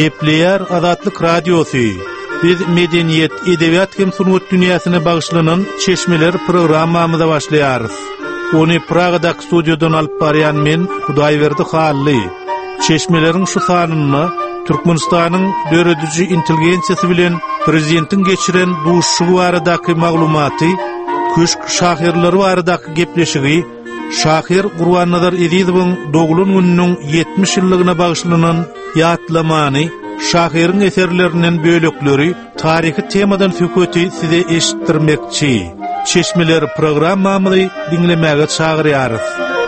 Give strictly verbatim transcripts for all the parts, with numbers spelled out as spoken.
Gepleyer Azatlyk Radiosu. Biz medeniyet, edebiyat hem sunut dünyasına bağışlanan Çeşmeler programmamıza başlayarız. Onu Praga'daki stüdyodan alıp barayan men Hudayverdi Hallı. Çeşmelerin şu sanını Türkmenistan'ın döredücü intelligensiyası bilen prezidentin geçiren duşşuğu aradaki maglumatı, köşk şahirleri aradaki gepleşigi, Şahir Qurban Nazar Edizow'un doğulun gününün yetmiş yıllığına bağışlanan yatlamanı, Şahirin eserlerinden bölükleri, tarihi temadan söhbeti size eşittirmekçi. Çeşmeler programmamızı dinlemeye çağırıyoruz.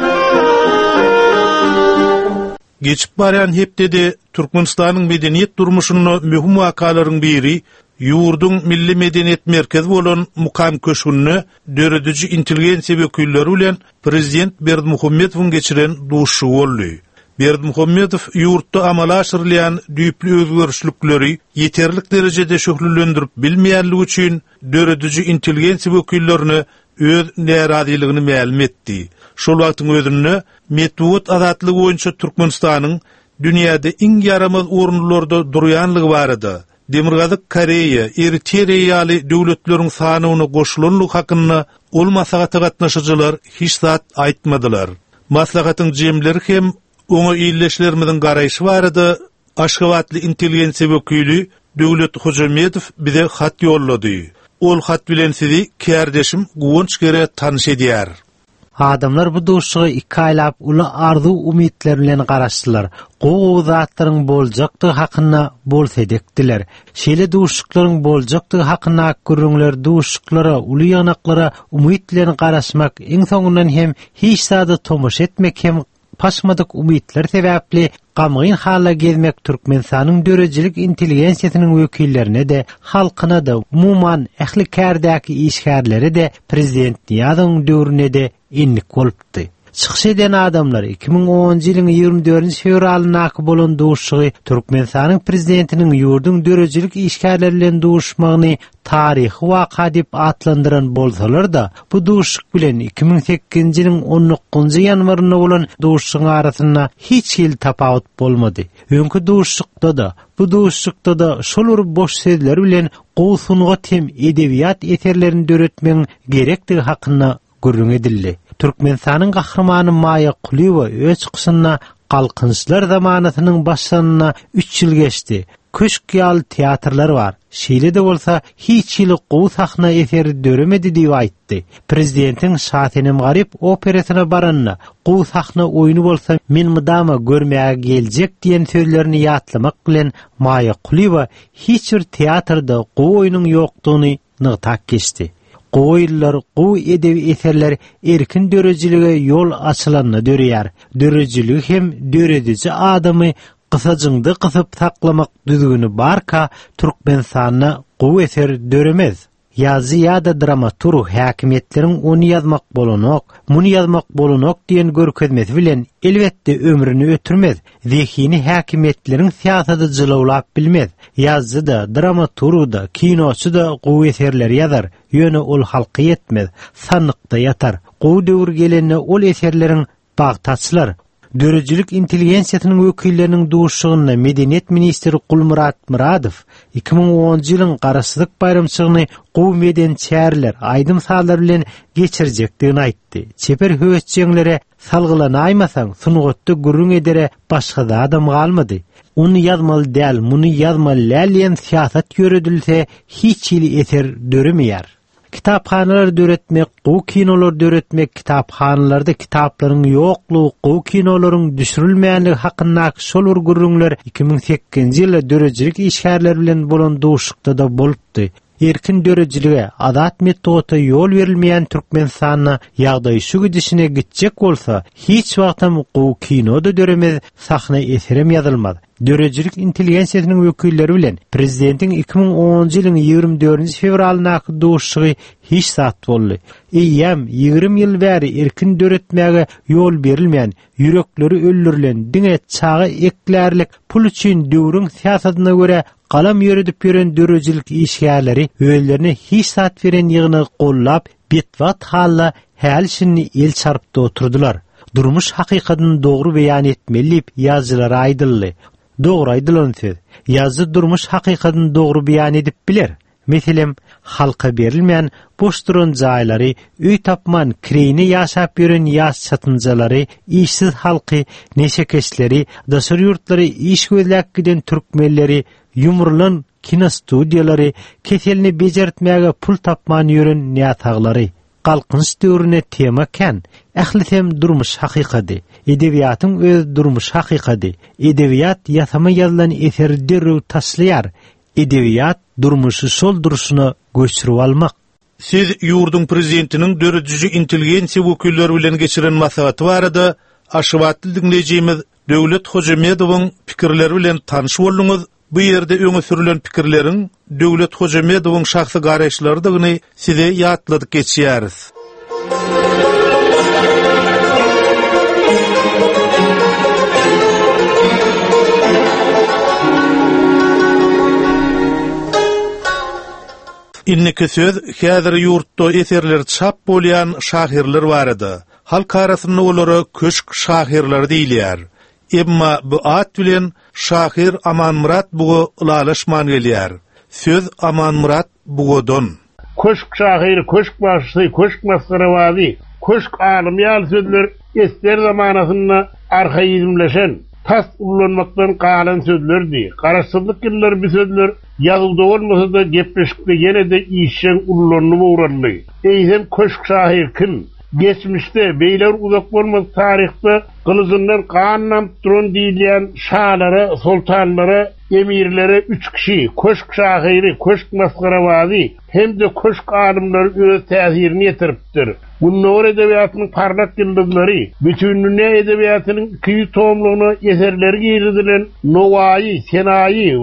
Geçip barayan hepdede Türkmenistan'ın medeniyet durmuşunun mühim vakaların biri, yurdun milli medeniyet merkezi olan Mukam Köşkünü döredücü intelligensiya vekilleri bilen Prezident Berdimuhamedow'un geçiren duşşu oldu. Berdimuhamedow yurtda amala aşırlayan düýpli özgörüşlükleri yeterlik derecede şöhürlendirip bilmeýänligi üçin döredücü intelligensiya vekillerini öz näraziligini ma'lum etdi. Şol wagtyň özünde metbuat azatlygy boýunça Türkmenistanyň dünýäde iň yaramaz orunlarda durýanlygy barady. Demirgazyk Koreýa, Eritreýa ýaly döwletleriň sanyny goşulanlyk hakyna ol maslahaty gatnaşyjylar hiç zat aýtmadylar. Maslahatyň jemleri hem oňa ýyleşlerimiziň garaýşy barady. Aşgabatly intelligensiya wekili Döwlet Hojamedow bize hat ýollady. Ol hat bilen sizi kärdeşim Guwunç gere tanyş edýär. Adamlar bu duşşugy iki aýlap uly arzu umytlar bilen garaşdylar. Gowy zatlaryň boljakdygy hakyna bol sedekdiler. Şeýle duşşuklaryň boljakdygy hakyna görüňler duşşuklara, uly ýanaklara umyt bilen garaşmak, iň soňundan hem hiç zady tomuş etmek hem paşmadyk umytlar sebäpli gamgyn hala gezmek Türkmenistanyň dörejilik intelligensiýasynyň wekillerine de, halkyna da, umuman ähli kärdäki işgärlere de, prezident ýazyň döwrüne de inlik bolupdy. Çykyş eden adamlar iki bin onunçy ýylyň ýygrimi dördünçi fevralyna bolan duşşugy Türkmenistanyň prezidentiniň ýurdun dörejilik işgärleri bilen duşmagyny tarihi waka dip atlandyran bolsalar da, bu duşşuk bilen iki bin sekizinçi ýylyň on dokuzunçy ýanwaryna bolan duşşugyň arasynda hiç ýyl tapawut bolmady. Öňkü duşşukda da, bu duşşukda da şol boş sözler bilen gowsunyga tem edebiýat eserlerini döretmeň gerekdigi hakyna gurrun edildi. Türkmenistanyň gahrymany Maya Quliyewa öz çykyşynda galkynçylar zamanatynyň başlanana üç ýyl geçdi. Köşk ýaly teatrlar bar. Şeýle de bolsa hiç ýyl gowy sahna eseri döremedi diýip aýtdy. Prezidentiň Şatenem Garip operasyna baranyna, gowy sahna oýuny bolsa men mydama görmäge geljek diýen sözlerini ýatlamak bilen Maya Quliyewa hiç bir teatrda gowy oýunyň ýokdugyny nygtak geçdi. Goýlar, gowy edebi eserler erkin dörejilige ýol açylanyny dörýär. Dörejilik hem döredici adamy kysajyňdy kysyp saklamak düzgünü barka Türkmenistanyna gowy eser döremez. Ýazy ýa-da dramaturg häkimetleriň ony ýazmak bolanok, muny ýazmak bolanok diýen görkezmesi bilen elbetde ömrüni ötürmez. Zehini häkimetleriň siýasaty jylawlap bilmez. Ýazgy da, dramaturg da, kinoçy da gowy eserler ýazar. Ýöne ol halky yetmez, sanlykda ýatar. Gowy döwür gelende ol eserleriň bagtaçylar. Dörejilik intelligensiýasynyň wekilleriniň duşşugyna Medeniýet ministri Gulmurat Muradow iki bin onunçy ýylyň garaşsyk bayramçygyny gowy meden çärler, aýdym salar bilen geçirjekdigini aýtdy. Çeper höwetçiňlere salgylanaýmasaň, sunugatda gurrun edere başga da adam galmady. Onu ýazmaly däl, muny ýazmaly diýen siýasat ýöredilse hiç ýyl eser döremeýär. Kitapxanalar döretmek, gowy kinolar döretmek, kitapxanalarda kitaplaryň ýoklugy, gowy kinolaryň düşürilmeýänligi hakynda şol urgurunlar iki bin sekizinçi ýylda dörejilik işgärleri bilen bolan duşukda da bolupdy. Erkin dörejilige, adat metoda ýol berilmeýän Türkmenistanyna ýagdaý şu gidişine gitjek bolsa, hiç wagtam gowy kinoda döremez, sahna eserem ýazylmaz. Dörejilik intelligensiýasynyň wekilleri bilen prezidentiň iki bin onunçy ýylyň ýygrimi dördünçi fevralyna duşşugy hiç zat boldy. Eýem ýygrimi ýyl bäri erkin döretmäge ýol berilmeýän, ýürekleri öldürilen, diňe çagy eklärlik pul üçin döwrüň siýasatyna görä galam ýöredip ýören dörejilik işgärleri öýlerini hiç zat beren ýygyny gollap, betwat halla häl şinni el çarpda oturdular. Durmuş hakykatyny dogry beýan etmelip ýazgylar aýdyldy. Dogry aýdylan söz. Ýazdy durmuş hakykatyny dogry beýan edip biler. Meselem, halka berilmeýän boş duran jaýlary, üý tapman, kireyni ýaşap ýören ýaş satynjalary, işsiz halky, neşekeşleri, daşary ýurtlary, iş gözläp giden türkmenleri, ýumrulan kino studiýalary, keselini bejertmäge pul tapman ýören nätaglary. Galkynç döwrüne tema kän. Ählisem durmuş hakykaty. Edebiýatyň öz durmuş hakykaty. Edebiýat ýasama ýazylan eseri derrew taşlaýar. Edebiýat durmuşy sol duruşuna göçürip almak. Siz ýurdun prezidentiniň döredüji intelligensiýa wekilleri bilen geçiren maslahaty barada aşybat dinleýjimiz Döwlet Hojamedowyň pikirleri bilen tanyş bolduňyz. Bu ýerde öňe sürülen pikirleriň Döwlet Hojamedowyň şahsy garaşlarydygyny size ýatladyk geçýäris. Inneki söz, häzir ýurtda eserler çap bolýan şahirler barady. Halk arasynda olary köşk şahirler diýilýär. Emma bu at bilen şahir Aman Murat bugu ulalaşman gelýär. Söz Aman Murat bugodon. Köşk şahir, köşk başçy, köşk maskaravazi, köşk alim ýal sözler esker zamanasynda arhaizmleşen, tas ullanmakdan galan sözlerdi. Garaşsyzlyk ýyllar bu sözler ýazywda bolmasa da gepleşikde ýene de işen ullanyp uğranly. Eýsem köşk şahir kim? Geçmişte beýler uzak bolmaz tarihte kılıcından qannam duran diýilýän şalara, sultanlara, emirlere üç kişi, köşk şahiri, köşk maskaravazi hem de köşk alimleri öz täsirini ýetiripdir. Bunlar edebiýatynyň parlak ýyldızlary, bütünlüğüne edebiýatynyň kıyı tohumluğuna eserleri giyirdilen Novayi, Senayi,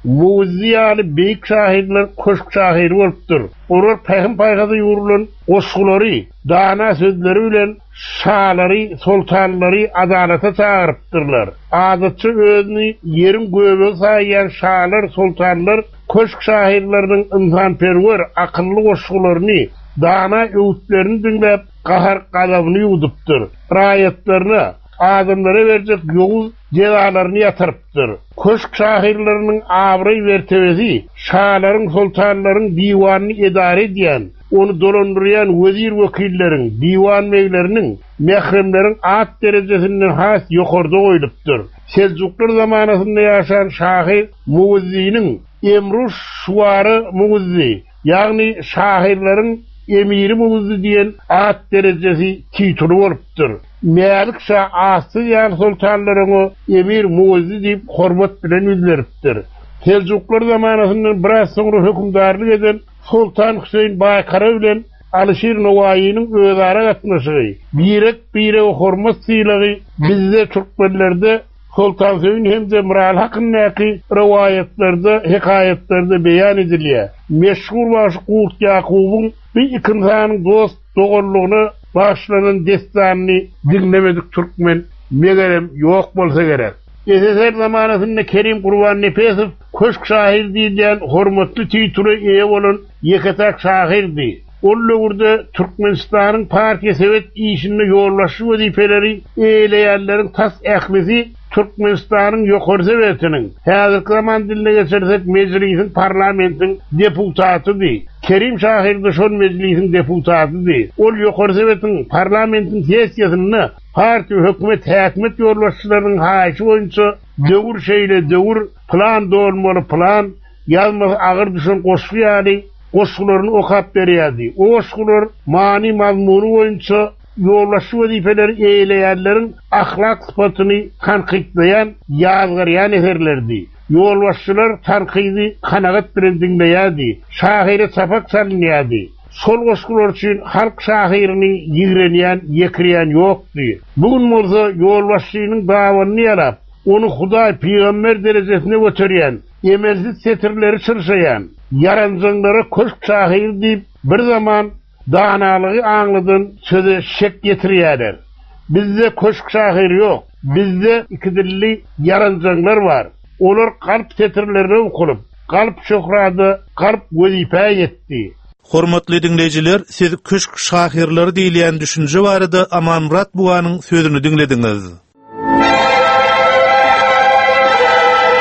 Muziyaly beýik şahirler köşk şahiri bolupdyr. Olar paýhym paýgazy ýurulan oşgulary, dana sözleri bilen şahlary, sultanlary adalata çağırıpdyrlar. Adatçy özüni ýerin göbe saýýan şahlar, sultanlar köşk şahirleriniň insanperwer, akylly oşgularyny, dana öwütlerini dinläp gahar galabyny ýudupdyr. Raýatlaryna adamlara berjek ýowuz jezalaryny ýatyrypdyr. Köşk şahirleriniň abry mertebesi, şahlaryň, sultanlaryň diwanyny edare edýän, onu dolandyrýan wezir wekilleriň, diwan meýleriniň, mehremleriň at derejesiniň has ýokarda goýulypdyr. Seljuklar zamanasynda ýaşan şahir Muwizziň Emruş Şuwary Muwizzi, ýagny şahirleriň emiri Muwizzi diýen at derejesi tituly bolupdyr. Melik şah asy ýa sultanlaryň emir Muwizzi diýip hormat bilen bildiripdir. Seljuklar zamanasynda biraz soňra hökümdarlyk eden Sultan Hüseyin Baykara bilen Alişir Novayi'nin özara gatnaşygy, birek bire hormat sylagy bizde türkmenlerde Sultan Hüseyin hem de Miral hakyndaky riwayatlerde, hikayetlerde beýan edilýär. Meşhur baş Qurt Yaqubyň bir ikinsanyň dost dogurlygyny başlanan destanyny dinlemedik türkmen megerem ýok bolsa gerek. S S R zamanasynda Kerim Qurban Nefesow köşk şahir diýilýän hormatly tituly eýe bolan ýeketak şahirdi. Ol döwürde Türkmenistanyň partiýa sowet işinde ýollaşy wezipeleri eýleýänleriň tas ählisi Türkmenistanyň ýokary sowetiniň, häzirki zaman diline geçersek meclisiň, parlamentiň deputatydy. Kerim şahir de şol meclisiň deputatydy. Ol ýokary sowetiň, parlamentiň sessiýasyny partiýa hökümet häkmet ýollaşçylarynyň haýşy boýunça döwür şeýle döwür plan dolmaly plan ýalmasy agyr düşen goşgy ýaly goşgularyny okap berýärdi. O goşgular many mazmuny boýunça ýollaşy wezipeleri eýleýänleriň ahlak sypatyny tanqidleýän ýazgyrýan eserlerdi. Ýollaşçylar tanqidi kanagat bilen dinleýärdi. Şahire sapak salynýardy. Sol goşgular üçin halk şahirini ýigrenýän, ýekirýän ýokdy. Bugun bolsa ýollaşçynyň dawanyny ýarap, onu Hudaý peýgamber derejesine götürýän, emelsiz setirleri çyrşaýan, yaranjanlara köşk şahir diýip bir zaman danalygy aňladan söze şek getirýärler. Bizde köşk şahir ýok. Bizde iki dilli yaranjanlar bar. Olar kalp setirlerini okulyp, kalp şöhrady, kalp wezipe ýetdi. Hormatly dinleýijiler, siz köşk şahirleri diýilýän düşünje barada Aman Murat buganyň sözüni dinlediňiz.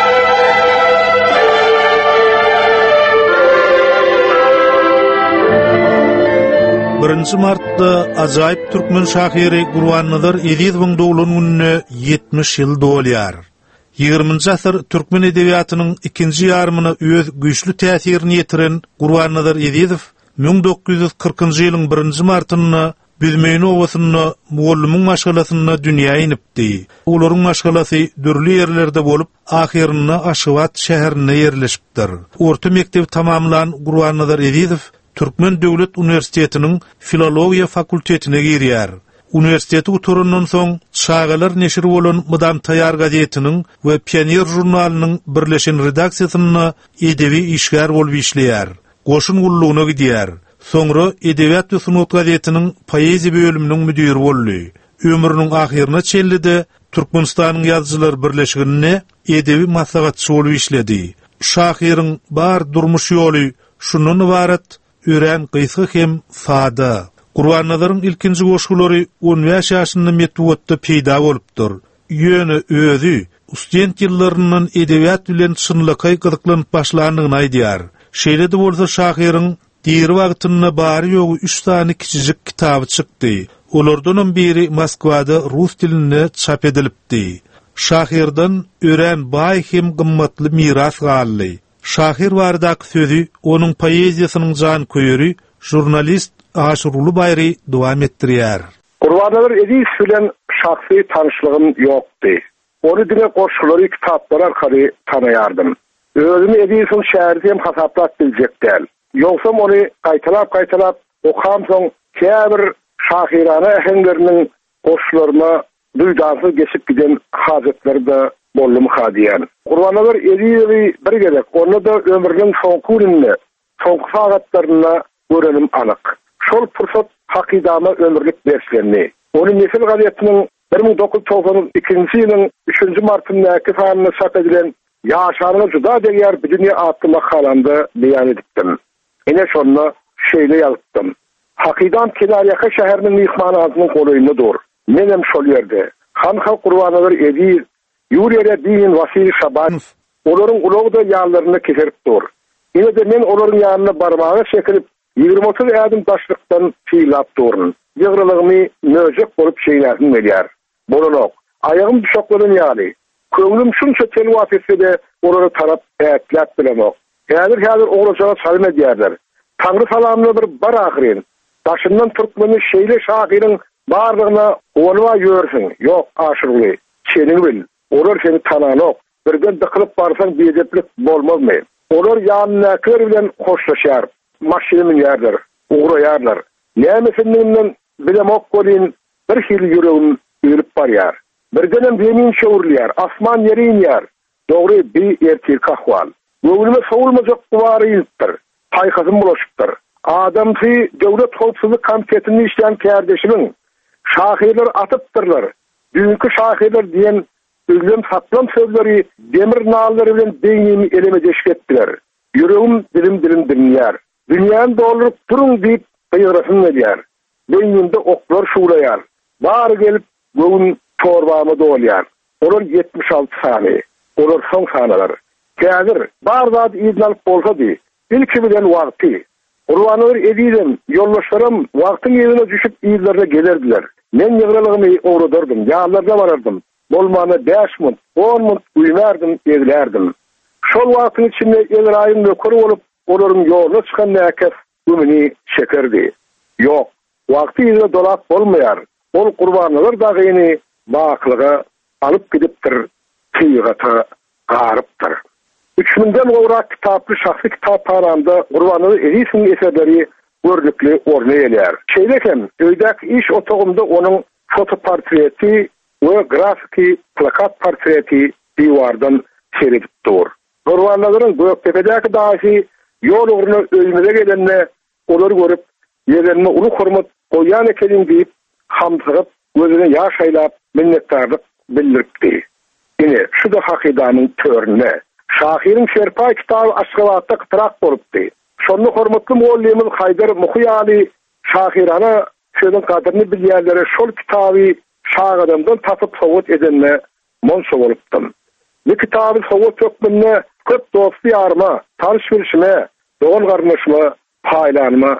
birinji martda ajaýyp türkmen şahyry Gurban-Nazar Ezizowyň dowlan gününe yetmiş ýyl dolýar. ýygrüminji asyr türkmen edebiýatynyň ikinji ýarymyna öz güýçli täsirini ýetiren Gurban-Nazar Ezizow bin dokuz ýüz kırkynjy ýylyň birinji martyna Büzmeýin owasyna mugallimyň maşgalasyna dünýä inipdi. Olaryň maşgalasy dürli ýerlerde bolup, ahyrynda Aşgabat şäherine ýerleşipdir. Orta mektebi tamamlan Gurban-Nazar Ezizow Türkmen Döwlet Uniwersitetiniň filologiýa fakultetine girýär. Uniwersitet uturundan soň Çağalar neşri bolan Mydam Taýar gazetiniň we Pioner jurnalynyň birleşen redaksiýasyna edebi işgär bolup işleýär. Goşun gullugyna gidýär. Soňra Edebiýat we Sunut gazetiniň poeziýa bölüminiň müdiri boldy. Ömrüniň ahyryna çellide Türkmenistanyň ýazgyçylar birleşigine edebi maslahatçy bolup işledi. Şahyryň bar durmuş ýoly şundan ibaret: ören, gysga hem fada. Gurban-Nazaryň ilkinji goşgulary on beş ýaşynda Metwatda peýda bolupdyr. Ýöne özü student ýyllaryndan edebiýat bilen çynlykay gyzyklanyp başlandygyny aýdýar. Şeýle-de bolsa şahyryň diýeri wagtynda bary ýogy üç tane kiçijik kitaby çykdy. Olardan biri Moskwada rus dilinde çap edilipdi. Şahyrdan ören baý hem gymmatly miras galdy. Şahyr bardak sözü onun poeziýasynyň jan köýeri jurnalist Aşurulu Bayry dowam etdirýär. Gurban-Nazar Ezizow bilen şahsy tanışlygym ýokdy. Onu dile goşgulary kitaplar arkaly tanaýardym. Özümi Ezizowyň şäherinde hem hasaplap biljekdäl. Ýogsam onu gaýtalap-gaýtalap okam soň käbir şahyrana ähenleriniň goşgularyna duýdansy geçip giden hazatlar da bollum hadiýan. Gurban-Nazar Ezizowy bir gerek, onu da ömrüniň soňky gününe, soňky sagatlaryna görenim anyk. Şol pursat hakydama ömürlik bersilenni. Onu Nesil gazetiniň bir ming dokuz ýüz togson ikinji ýylyň üçünji martyndaky sanyna çap edilen ýaşaryna juda degýär bir dünýä adly makalanda beýan edipdim. Ene şonu şeýle ýazypdym. Hakydan Kelariyaka şäheriniň mihmanatynyň golaýynda dur. Menem şol ýerde. Hanha Gurban-Nazar Ezizow, Ýuriýa Din Vasil Şabanov, olaryň ulagy da ýallaryny keserip dur. Ene de men olaryň ýanyna barmagy çekilip ýygrimi otuz ädim daşlykdan fiýlap durun. Ýygrylygymy nöjek bolup şeýlerim gelýär. Bolanok, aýagym düşoklaryn ýaly. Köňlüm şunça telwat etse-de olary tarap ätlep bilemok. Häzir häzir oglajaga çalma diýerler. Taňry salamly bir bar ahyryn. Daşyndan türkmeni şeýle şahyryň barlygyna olwa ýörsiň. Ýok aşyryly. Çeniň bil. Olar seni tananok. Birden dıkılıp barsaň beýdeplik bolmazmy? Olar ýanynakylar bilen hoşlaşýar. Maşynyny ýerler, ugraýarlar. Nämesindiňden bilemok bolýan bir hil ýüregim ýürüp barýar. Birdenem beýnin şöwürlýär, asman ýerýär. Dogry bir erkek ahwal. Göwnüme sowulmajak duwary ýypdyr. Taýkasym bulaşypdyr. Adamsy döwlet howpsuzlyk komitetini işleýän kärdeşimiň şahyrlar atypdyrlar. Dünkü şahyrlar diýen özlem satlam sözleri demir nallary bilen beýnimi eleme deşgetdiler. Ýüregim dilim dilim dinýär. Dünýäni doldurup duruň diýip ýygrasyn edýär. Beýnimde oklar şuwlaýar. Bary gelip göwün torbamy dolýar. Olar yetmiş alty sany. Olar soň sanalar. Käzir bar zat ýyzlalyp bolsa-dy, ilki bilen wagty. Gurban-Nazar Ezizow ýoldaşlarym wagtyň ýerine düşüp ýyzlarga gelerdiler. Men ýygralygymy owradyrdım, ýallarda barardım. Bolmany beş mün, on mün uýmardım, eglerdim. Şol wagtyň içinde Elraýym nökeri bolup olaryň ýoluna çykan näkes ümini şekerdi. Ýok, wagty ýerine dolap bolmaýar. Ol Gurban-Nazar dagyny baklyga alyp gidipdir, tyýgata garypdyr. üç miňden gowrak kitaply şahsy kitap paramda Gurban-Nazar Ezizowyň eserleri görnükli orna gelýär. Şeýlekem, öýdäk iş otogymda onuň fotoportreti we grafiki plakat portreti diýwardan seredip dur. Gurban-Nazaryň Göktepe'däki daşy ýol ugruna öýmede gelende olary görüp, ýerine uly hormat goýan ekenim diýip hamsygyp, gözüne ýaş aýlap minnetdarlyk bildiripdi. Ine şu da hakydanyň törüne. Şahyryň şerpa kitaby Aşgabatda qıtrak bolupdy. Şonu hormatly muallimim Haydar Muhyali şahyrana şöýden kadryny bilýärlere şol kitaby şahyrdamdan tapyp sowat edenne monşa bolupdym. Bu kitaby sowat tökmünde köp dosty ýarma, tanış bilişime, dogan garnaşma, paýlanma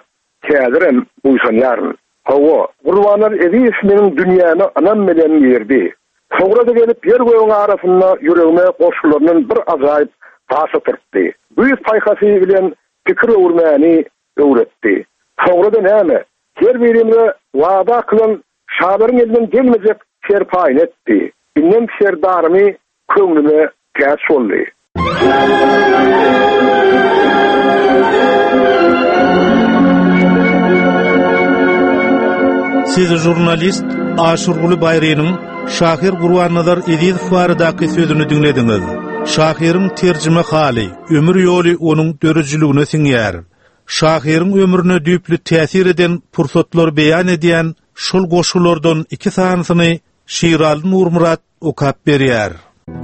kädirem buýsanýaryn. Hawa, Gurbanar edi isminin dünýäni anam bilen ýerdi. Soňra da gelip yer goýuň arasynda ýüregime goşularynyň bir ajaýyp taşy turtdy. Büýük paýhasy bilen pikir öwürmäni öwretdi. Soňra da näme? Her birimde wada kılan şabaryň elinden gelmejek şer paýyn etdi. Innem şer darmy köňlüme käs boldy. Siz jurnalist Aşurguly Bayrynyň Şahir Gurbannalar Ediýew baradaky sözüni dinlediňiz. Şahiryň terjime haly, ömür ýoly onuň dörüjligine siňýär. Şahiryň ömrüne düýpli täsir eden pursatlar beýan edýän şol goşulardan iki sanyny Şiral Nurmurat okap berýär.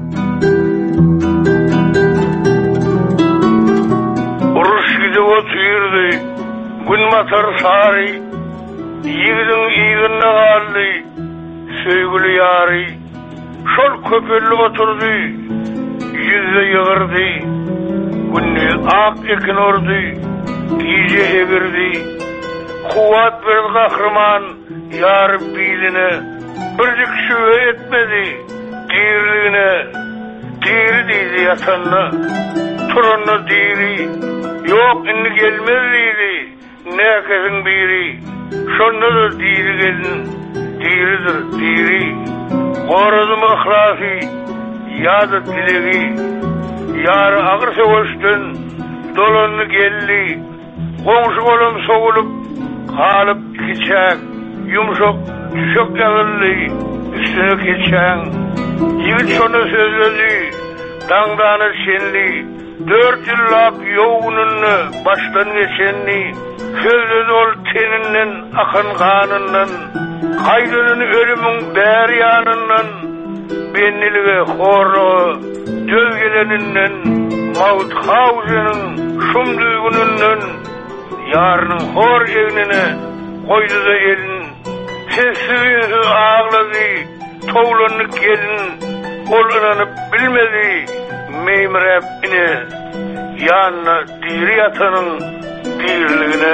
Uruş gidip otyrdy, gün matar sary, ýigidin ýigine galdy, söýgüli ýary. Şol köpelli oturdy, ýüze ýygyrdy, günni ak ekin ordy, ýeje egirdi. Kuwat bir gahrman ýar biline, birlik şüwe etmedi, dirligine, diri diýdi ýatanna, turanna diri, ýok indi gelmezdi, näkesin biri, şonda da diri gelin, diridir diri, gorazym ihlasy, ýadı dilegi, ýary agyr söwüşden, dolanny geldi, goňşy bolam sogulup, kalıp keçäk, yumşak, düşük ýagyldy, üstüne keçäň. Ýigit şonu sözledi, daňdany şenli, dört ýyllap ýoğunyny başdan geçenni, sözledi ol teninden akan kanından, kaydının ölümün bär ýanyndan, bennilige horlugy, dözgeleninden, mawut hawzynyň şum duýgunundan, ýarynyň hor egnine koydu da elin, sessiz ağladı, toğlanıp gelin, ol inanıp bilmedi, meymrep ine, yanına diri yatanın diriliğine.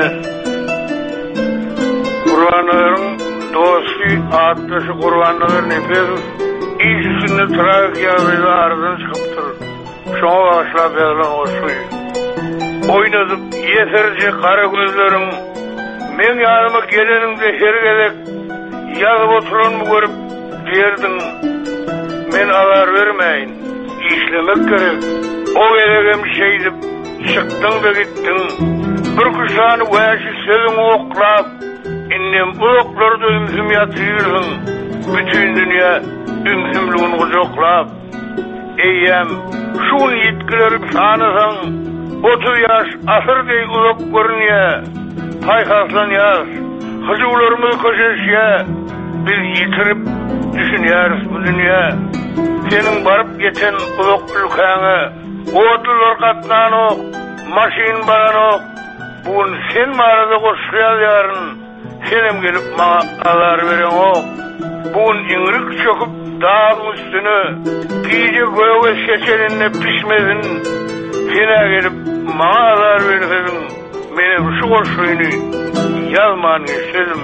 Kurbanların dostu, atlışı kurbanların nefes, işsinde trafik yağıyla aradan çıkıptır. Şoňa başlap ýalan oşuy. Oynadıp yeterce kara gözlerin, men ýanyma geleninde her gelek, ýazyp oturanmy görüp berdiň. Men alar bermeýin, işlemek gerek. O gelegem şeýdip, çykdyň da gitdiň. Bir kuşany wäşi sözüň oklap, innem oklarda ümsüm ýatyrdyň. Bütün dünýä ümsümligini gojaklap. Eýem, şu ýetkileri sanasaň, otuz ýaş asyrdy uzak görünýär. Paýhaslan ýaz, hyjylarymyz köşeşýä, biz ýitirip düşünýäris bu dünýä. Seniň baryp geçen uzak ülkäňe, otuzlar gatnanyk, maşin baranyk, bun sen marada goşýaryn, senem gelip maňa alar beren ok. Bun iňrik çöküp dağın üstüne, giyce göğe şeçelinle pişmedin, sene gelip maňa alar berseň, mene şu goşuýny ýazman geçelim.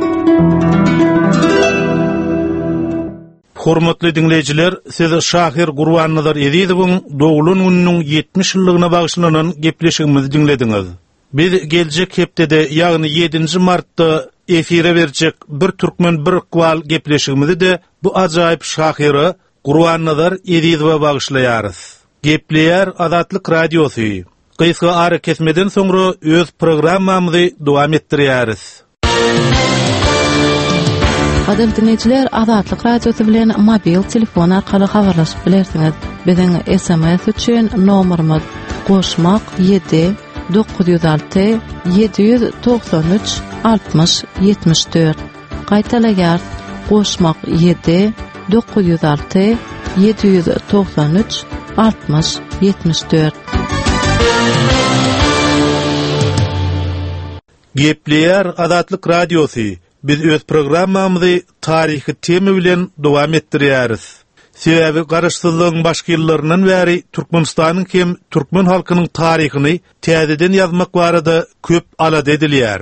Hormatly dinleyijiler, siz Şahir Gurbannalar Ediýewiň dogulun gününiň ýetmiş ýyllygyna bagyşlanan gepleşigimizi dinlediňiz. Biz geljek hepdede, ýagny ýedinji martda efire berjek bir türkmen bir iqbal gepleşigimizi de bu ajaýyp Şahyry Gurbannalar Ediýewiňe bagyşlaýarys. Gepleýär Azatlyk Radiosy. Gysga ara kesmeden soňra öz programmamyzy dowam etdirýäris. Adem dinleyijiler, Azatlyk Radiosy bilen mobil telefon arkaly habarlaşyp bilersiňiz. Biziň S M S üçin nomerimiz goşmak ýedi dokuz yüz alty yedi yüz doksan üç altmış yetmiş dört. Gaýtalaýar, goşmak ýedi dokuz yüz alty yedi yüz doksan üç altmış yetmiş dört. Gepleýär Azatlyk Radiosy. Biz öz programmamyzy taryhy tema bilen dowam etdirýäris. Sebäbi garaşsyzlygyň başga ýyllaryndan bäri Türkmenistanyň hem türkmen halkynyň taryhyny täzeden ýazmak barada köp alad edilýär.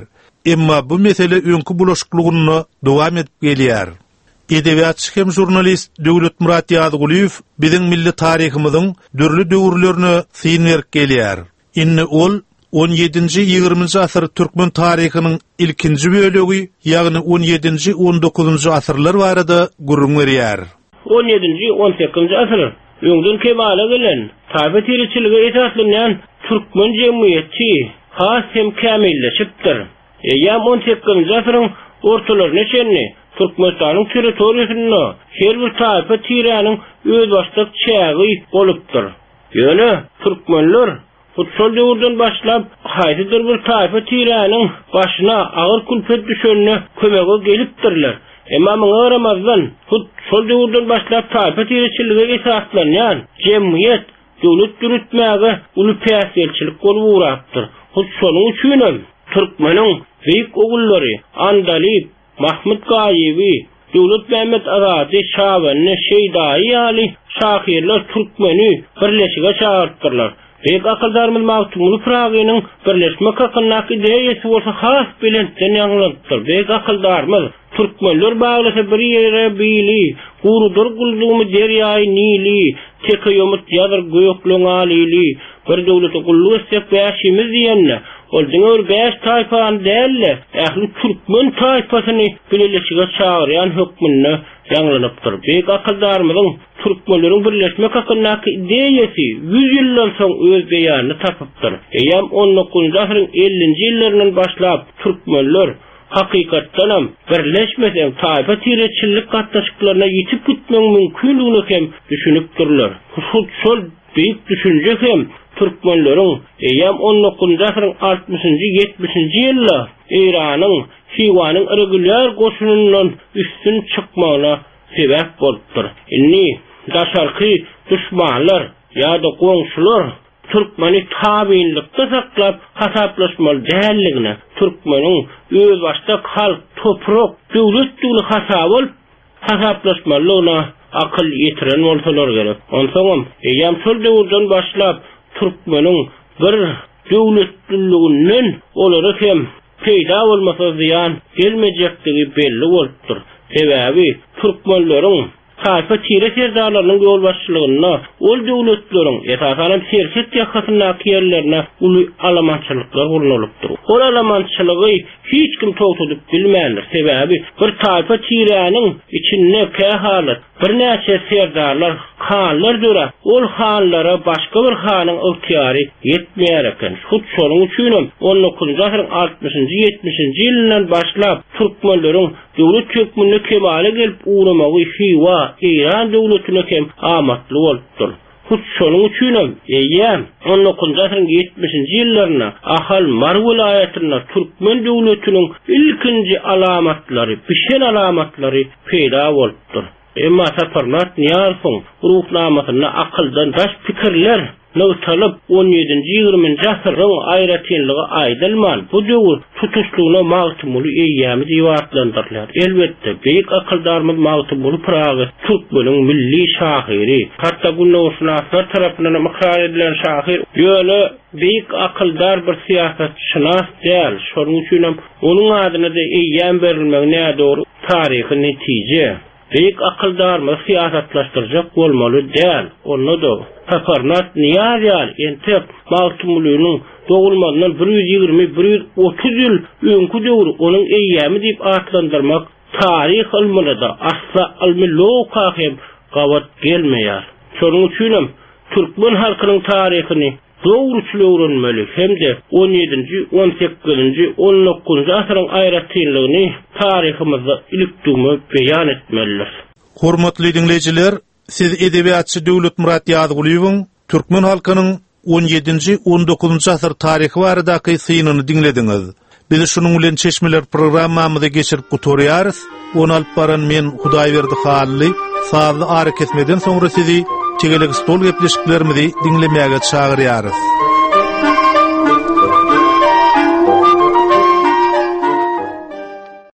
emma bu mesele öňkü bulaşyklygyny dowam edip gelýär. Edebiýatçy hem jurnalist Döwlet Murat Ýazgulyýew biziň milli taryhymyzyň dörli döwürlerini syn berip gelýär. Inne ol on ýedinji ýygrymynjy asyr türkmen taryhynyň ilkinji bölegi, ýagny on ýedinji on dokuzunjy asyrlar barada gurrun berýär. on ýedinji on sekizinji asyr öňden kemale gelen taýpa tirçiligi esaslanan türkmen jemgyýeti has hem kämilleşipdir. Ýa on sekizinji asyryň ortalaryna şenni Türkmenistanyň territoriýasyny her bir taýpa tiranyň öz başlyk çägi bolupdyr. Ýöne türkmenler Hutsal döwürden başlap haýdydyr bir taýpa tiranyň başyna agyr külfet düşenine kömege gelipdirler. Emma muňa garamazdan hutsal döwürden başlap taýpa tirçiligi esaslanýan jemgyýet döwlet dürütmäge uly päsgelçilik bolup urapdyr. Hutsanyň üçin türkmeniň beýik ogullary Andalip, Mahmud Gaýewi, Döwlet Mehmet Azady, Şabanny, Şeýdaý ýaly şahirler türkmeni birleşige çağırtdyrlar. Beýik akyldarymyz Magtymul Pragynyň birleşmek hakyna ideýasy bolsa has bilençden ýanglandyr. Beýik akyldarymyz türkmenler baglasa bir ýere bili, gurudur guldumy derýaý Nili, tekýomut ýadyr göýekleň alili, bir döwleti gulluq etsek bäşimiz diýenler. Ol diňer beş taýpany dälle, ähli türkmen taýpasyny birleşige çağırýan hökmünde ýanglanypdyr. Beýik akyldarymyzyň türkmenleriň birleşmek hakyndaki ideýasy yüz ýyldan soň öz beýanyny tapypdyr. Eýem on dokuzunjy asyryň ellinji ýyllarynyň başlap türkmenler hakykatdanam birleşmesen taýpa tirçilik gatnaşyklaryna ýetip gitmek mümkinligini hem düşünüpdirler. Şol beýik düşünje hem türkmenleriň eýem on dokuzunjy asyryň altymyşynjy ýetmişinji ýyllar Iranyň Hiwanyň irregulyar goşunundan üstün çykmagyna sebäp bolupdyr. Inni daşarky düşmanlar ýa-da goňşular türkmeni tabiinlikde saklap hasaplaşmaly dälligine, türkmeniň öz başda halk, toprak, döwlet ýyly hasap bolup hasaplaşmalygyna akyl ýetiren bolsalar gerek. Onsoň eýem şol döwürden başlap türkmeniň bir döwletçiliginden olary hem peýda bolmasa ziyan gelmejekdigi belli bolupdyr. Sebäbi türkmenleriň taýpa tire serdarlarynyň ýol başçylygyna ol döwletleriň esasan serket ýakasyndaki ýerlerine uly alamançylyklar gurulupdyr. Ol alamançylygy hiç kim togtudyp bilmändir. Sebäbi bir taýpa tiranyň içinde kähalat bir näçe serdarlar hanlar döre, ol hanlara başga bir hanyň ygtyary ýetmeýär eken. Şol üçin on dokuzunjy asyryň altymyşynjy ýetmişinji ýyllaryndan başlap türkmenleriň döwlet hökmüne kemale gelip uramagy Hiwa, İran döwletine hem amatly bolupdyr. Şol üçin eýem on dokuzunjy asyryň ýetmişinji ýyllaryna ahal Mar vilayatyna türkmen döwletiniň ilkinji alamatlary, pişen alamatlary peýda bolupdyr. Emma Saparmat Niyarfın ruhnamasyna akyldan daş pikirler nöwtalyp on ýedinji ýygrymynjy asyryň aýratynlygy aýdylman. Bu döwür tutuşlugyna Magtymul eýýämi diýwatlandyrlar. Elbetde beýik akyldarymyz Magtymul Pragy türkmeniň milli şahyry, hatda Gunnawşnaslar tarapyndan maqrar edilen şahyr, ýöne beýik akyldar bir siýasatçynas däl. Şonuň üçin onuň adyna da eýýäm berilmegi näde dogry taryhy netije. Beýik akyldarmy siýasatlaşdyrjak bolmaly däl. Onu da Saparmat Niyazýar entep Magtymulunyň dogulmagyndan bir yüz ýygrimi bir yüz otuz ýyl öňkü döwür onuň eýýämi diýip atlandyrmak taryh ilmine da asla ilmi loka hem gawat gelmeýär. Şonuň üçin türkmen halkynyň taryhyny dogruçly öwrenmeli hemde on ýedinji, on sekizinji, on dokuzunjy asyryň aýratynlygyny taryhymyzda ilikdüme beýan etmeliler. Hormatly dinleýijiler, siz edebiýatçy Döwlet Murat Ýazgulyýewiň türkmen halkynyň on ýedinji, on dokuzunjy asyr taryhy baradaky synyny dinlediňiz. Biz şunuň bilen çeşmeler programmamyzda geçirip gutorýarys. Onu alyp baran men Hudaýberdi Hally, sazly ary kesmeden soňra sizi çegelik stol gepleşiklerimizi dinlemäge çagyrýarys.